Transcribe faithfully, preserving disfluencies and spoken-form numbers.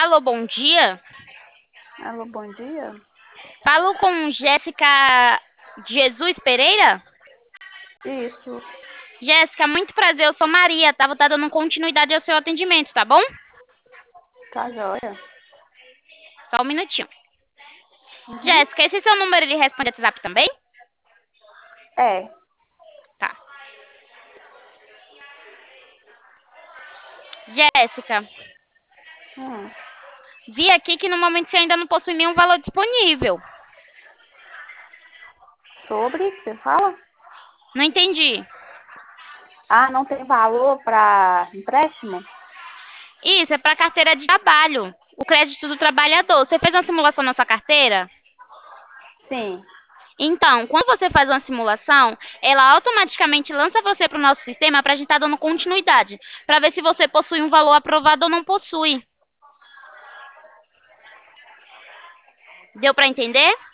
Alô, bom dia. Alô, bom dia? Falo com Jéssica Jesus Pereira? Isso, Jéssica, muito prazer, eu sou Maria, tá? Vou estar dando continuidade ao seu atendimento, tá bom? tá joia? Só um minutinho. Uhum. Jéssica, esse seu número ele responde WhatsApp também? É. Tá. Jéssica, Hum. vi aqui que no momento você ainda não possui nenhum valor disponível. Sobre que você fala? Não entendi. Ah, não tem valor para empréstimo? Isso, é para carteira de trabalho. O crédito do trabalhador. Você fez uma simulação na sua carteira? Sim. Então, quando você faz uma simulação, ela automaticamente lança você para o nosso sistema para a gente estar dando continuidade, para ver se você possui um valor aprovado ou não possui. Deu para entender?